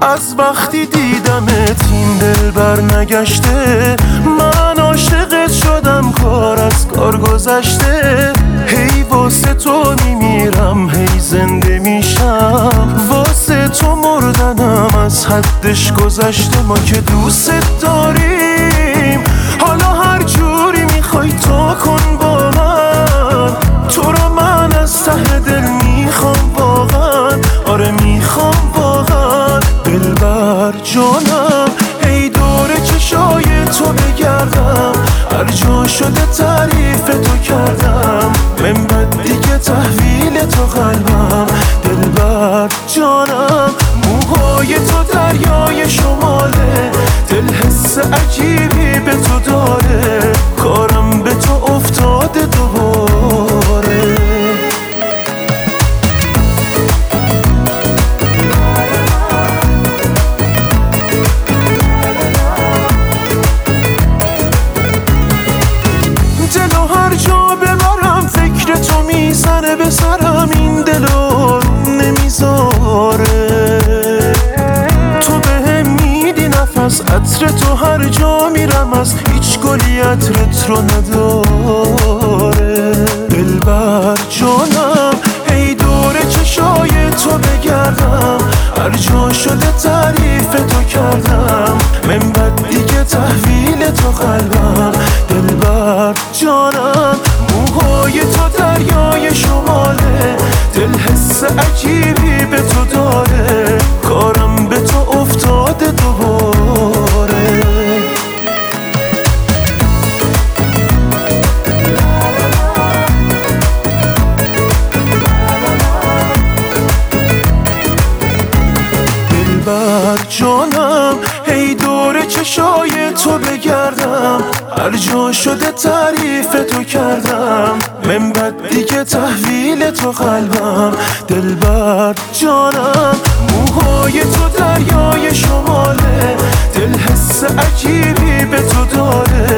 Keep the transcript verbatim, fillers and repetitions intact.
از وقتی دیدمت این دل بر نگشته، من عاشقت شدم کار از کار گذشته. هی واسه تو میمیرم هی زنده میشم، واسه تو مردنم از حدش گذشته. ما که دوست داریم حالا هر جوری میخوای تو کن با من، تو رو من از ته دل میخوام واقعا، آره میخوام واقعا. دلبر جانم ای دور چشای تو بگردم، هر جا شده تعریف تو کردم، من بعد دیگه تحویل تو قلبم. دلبر جانم موهای تو دریای شماله، دل حس عجیبی به تو داره، کارم به تو افتاده دوباره. دلو هر جا ببرم فکر تو میزنه به سرم، این دلو نمیذاره. تو بهم میدی نفس، عطر تو هر جا میرم از هیچ گلی عطرت رو نداره. دلبر جانم ای دور چشای تو بگردم، هر جا شده تعریف تو کردم، من بعد دیگه تحویل تو قلبم. دلبر جانم موهای تو دریای شماله، دل حس عجیبی به تو داره، کارم به تو افتاده دوباره. دلبر جانم ای دور چشای تو بگردم، هر جا شده تعریف تو کردم، من بعد دیگه تحویل تو قلبم. دلبر جانم موهای تو دریای شماله، دل حس عجیبی به تو داره،